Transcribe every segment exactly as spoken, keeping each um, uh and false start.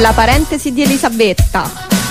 La parentesi di Elisabetta.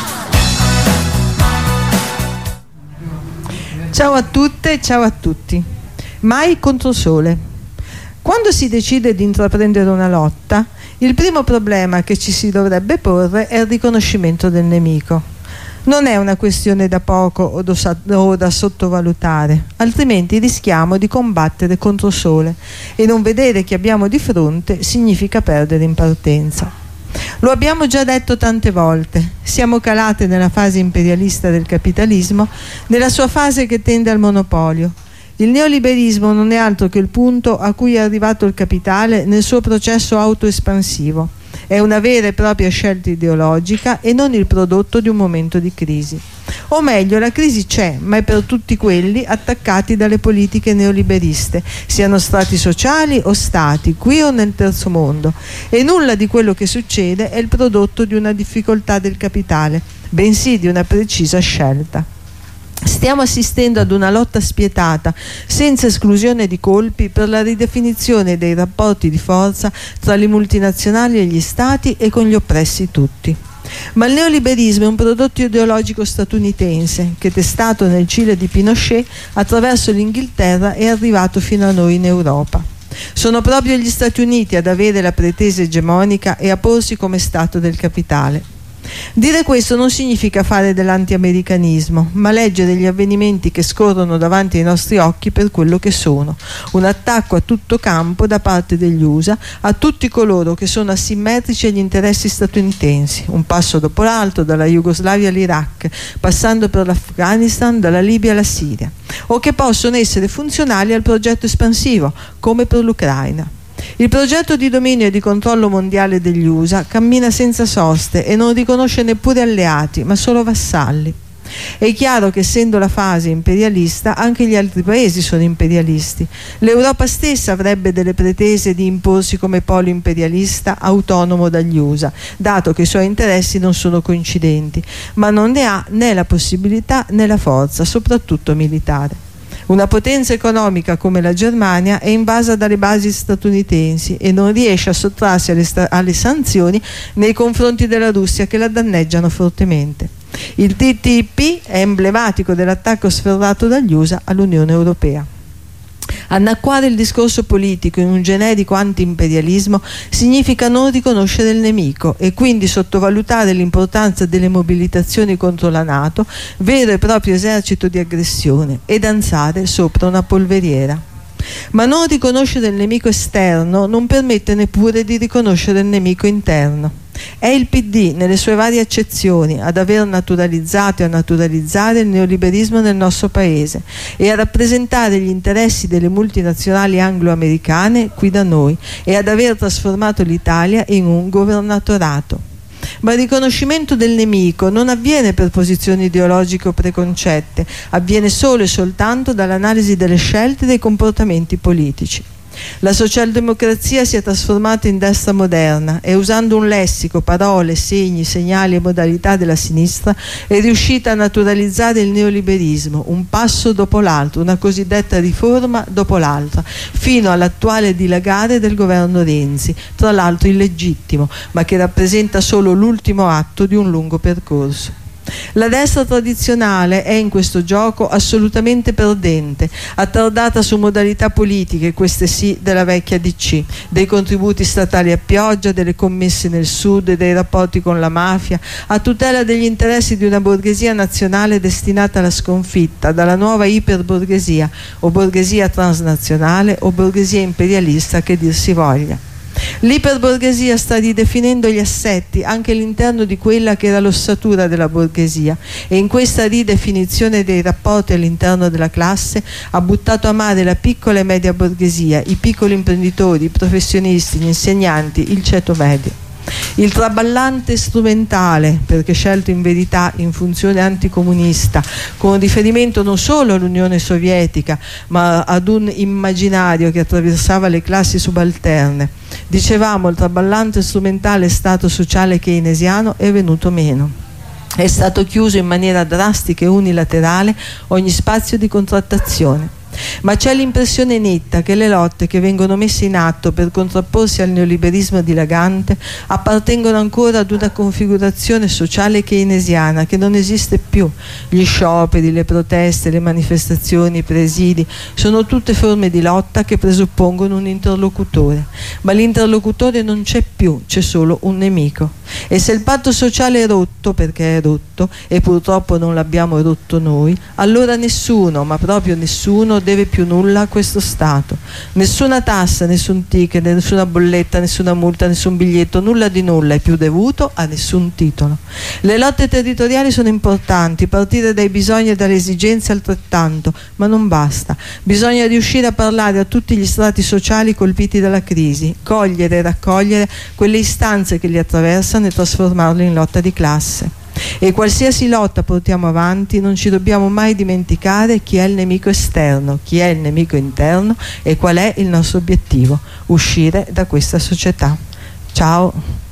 Ciao a tutte e ciao a tutti. Mai contro sole. Quando si decide di intraprendere una lotta, il primo problema che ci si dovrebbe porre è il riconoscimento del nemico. Non è una questione da poco o da, o da sottovalutare, altrimenti rischiamo di combattere contro sole e non vedere chi abbiamo di fronte significa perdere in partenza. Lo abbiamo già detto tante volte, siamo calate nella fase imperialista del capitalismo, nella sua fase che tende al monopolio. Il neoliberismo non è altro che il punto a cui è arrivato il capitale nel suo processo autoespansivo. È una vera e propria scelta ideologica e non il prodotto di un momento di crisi. O meglio, la crisi c'è, ma è per tutti quelli attaccati dalle politiche neoliberiste, siano strati sociali o stati, qui o nel terzo mondo. E nulla di quello che succede è il prodotto di una difficoltà del capitale, bensì di una precisa scelta. Stiamo assistendo ad una lotta spietata, senza esclusione di colpi, per la ridefinizione dei rapporti di forza tra le multinazionali e gli stati e con gli oppressi tutti. Ma il neoliberismo è un prodotto ideologico statunitense che, testato nel Cile di Pinochet, attraverso l'Inghilterra è arrivato fino a noi in Europa. Sono proprio gli Stati Uniti ad avere la pretesa egemonica e a porsi come Stato del capitale. Dire questo non significa fare dell'anti-americanismo, ma leggere gli avvenimenti che scorrono davanti ai nostri occhi per quello che sono: un attacco a tutto campo da parte degli U S A a tutti coloro che sono asimmetrici agli interessi statunitensi, un passo dopo l'altro, dalla Jugoslavia all'Iraq, passando per l'Afghanistan, dalla Libia alla Siria, o che possono essere funzionali al progetto espansivo, come per l'Ucraina. Il progetto di dominio e di controllo mondiale degli U S A cammina senza soste e non riconosce neppure alleati, ma solo vassalli. È chiaro che, essendo la fase imperialista, anche gli altri paesi sono imperialisti. L'Europa stessa avrebbe delle pretese di imporsi come polo imperialista autonomo dagli U S A, dato che i suoi interessi non sono coincidenti, ma non ne ha né la possibilità né la forza, soprattutto militare. Una potenza economica come la Germania è invasa dalle basi statunitensi e non riesce a sottrarsi alle, alle sanzioni nei confronti della Russia, che la danneggiano fortemente. Il T T P è emblematico dell'attacco sferrato dagli U S A all'Unione Europea. Annacquare il discorso politico in un generico anti-imperialismo significa non riconoscere il nemico e quindi sottovalutare l'importanza delle mobilitazioni contro la NATO, vero e proprio esercito di aggressione, e danzare sopra una polveriera. Ma non riconoscere il nemico esterno non permette neppure di riconoscere il nemico interno. È il P D, nelle sue varie accezioni, ad aver naturalizzato e a naturalizzare il neoliberismo nel nostro paese e a rappresentare gli interessi delle multinazionali anglo-americane qui da noi e ad aver trasformato l'Italia in un governatorato. Ma il riconoscimento del nemico non avviene per posizioni ideologiche o preconcette, avviene solo e soltanto dall'analisi delle scelte e dei comportamenti politici. La socialdemocrazia si è trasformata in destra moderna e, usando un lessico, parole, segni, segnali e modalità della sinistra, è riuscita a naturalizzare il neoliberismo, un passo dopo l'altro, una cosiddetta riforma dopo l'altra, fino all'attuale dilagare del governo Renzi, tra l'altro illegittimo, ma che rappresenta solo l'ultimo atto di un lungo percorso. La destra tradizionale è in questo gioco assolutamente perdente, attardata su modalità politiche, queste sì, della vecchia D C, dei contributi statali a pioggia, delle commesse nel sud, dei rapporti con la mafia, a tutela degli interessi di una borghesia nazionale destinata alla sconfitta dalla nuova iperborghesia, o borghesia transnazionale o borghesia imperialista, che dir si voglia. L'iperborghesia sta ridefinendo gli assetti anche all'interno di quella che era l'ossatura della borghesia, e in questa ridefinizione dei rapporti all'interno della classe ha buttato a mare la piccola e media borghesia, i piccoli imprenditori, i professionisti, gli insegnanti, il ceto medio. Il traballante strumentale, perché scelto in verità in funzione anticomunista, con riferimento non solo all'Unione Sovietica, ma ad un immaginario che attraversava le classi subalterne. Dicevamo, il traballante strumentale stato sociale keynesiano è venuto meno. È stato chiuso in maniera drastica e unilaterale ogni spazio di contrattazione. Ma c'è l'impressione netta che le lotte che vengono messe in atto per contrapporsi al neoliberismo dilagante appartengono ancora ad una configurazione sociale keynesiana che non esiste più. Gli scioperi, le proteste, le manifestazioni, i presidi sono tutte forme di lotta che presuppongono un interlocutore, ma l'interlocutore non c'è più, c'è solo un nemico. E se il patto sociale è rotto, perché è rotto, e purtroppo non l'abbiamo rotto noi, allora nessuno, ma proprio nessuno, deve più nulla a questo Stato. Nessuna tassa, nessun ticket, nessuna bolletta, nessuna multa, nessun biglietto, nulla di nulla è più dovuto a nessun titolo. Le lotte territoriali sono importanti, partire dai bisogni e dalle esigenze altrettanto, ma non basta. Bisogna riuscire a parlare a tutti gli strati sociali colpiti dalla crisi, cogliere e raccogliere quelle istanze che li attraversano e trasformarle in lotta di classe. E qualsiasi lotta portiamo avanti non ci dobbiamo mai dimenticare chi è il nemico esterno, chi è il nemico interno e qual è il nostro obiettivo: uscire da questa società. Ciao.